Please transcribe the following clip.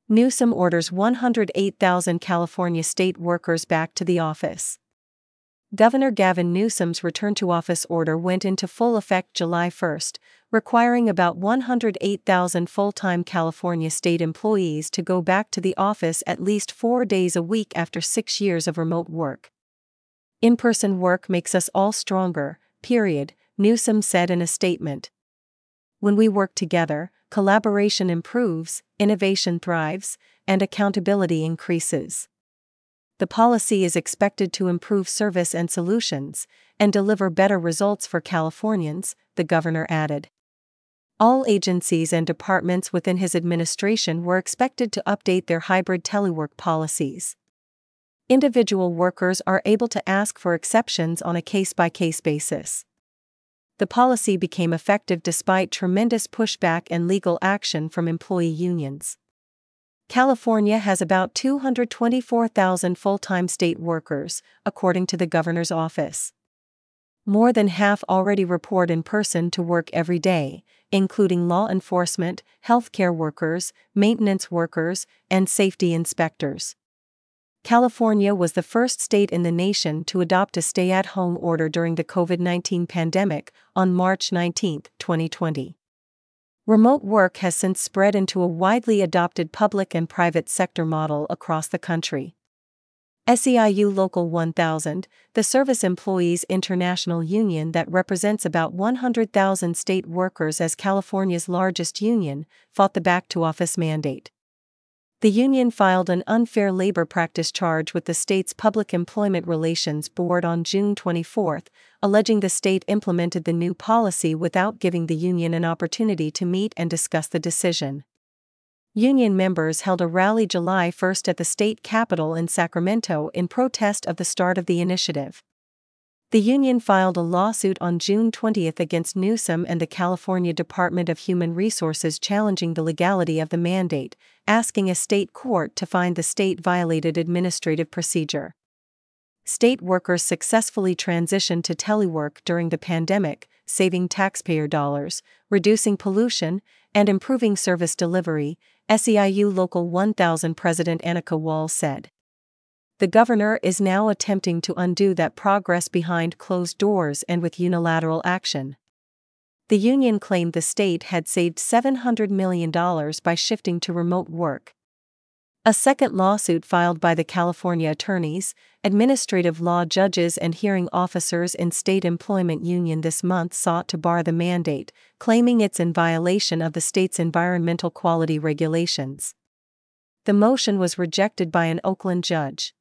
Newsom orders 108,000 California state workers back to the office. Governor Gavin Newsom's return-to-office order went into full effect July 1, requiring about 108,000 full-time California state employees to go back to the office at least 4 days a week after 6 years of remote work. "In-person work makes us all stronger, period," Newsom said in a statement. "When we work together, collaboration improves, innovation thrives, and accountability increases. The policy is expected to improve service and solutions, and deliver better results for Californians," the governor added. All agencies and departments within his administration were expected to update their hybrid telework policies. Individual workers are able to ask for exceptions on a case-by-case basis. The policy became effective despite tremendous pushback and legal action from employee unions. California has about 224,000 full-time state workers, according to the governor's office. More than half already report in person to work every day, including law enforcement, healthcare workers, maintenance workers, and safety inspectors. California was the first state in the nation to adopt a stay-at-home order during the COVID-19 pandemic on March 19, 2020. Remote work has since spread into a widely adopted public and private sector model across the country. SEIU Local 1000, the Service Employees International Union that represents about 100,000 state workers as California's largest union, fought the back-to-office mandate. The union filed an unfair labor practice charge with the state's Public Employment Relations Board on June 24, alleging the state implemented the new policy without giving the union an opportunity to meet and discuss the decision. Union members held a rally July 1 at the state capitol in Sacramento in protest of the start of the initiative. The union filed a lawsuit on June 20 against Newsom and the California Department of Human Resources challenging the legality of the mandate, asking a state court to find the state violated administrative procedure. State workers successfully transitioned to telework during the pandemic, saving taxpayer dollars, reducing pollution, and improving service delivery, SEIU Local 1000 President Annika Wall said. The governor is now attempting to undo that progress behind closed doors and with unilateral action. The union claimed the state had saved $700 million by shifting to remote work. A second lawsuit filed by the California attorneys, administrative law judges and hearing officers in State Employment Union this month sought to bar the mandate, claiming it's in violation of the state's environmental quality regulations. The motion was rejected by an Oakland judge.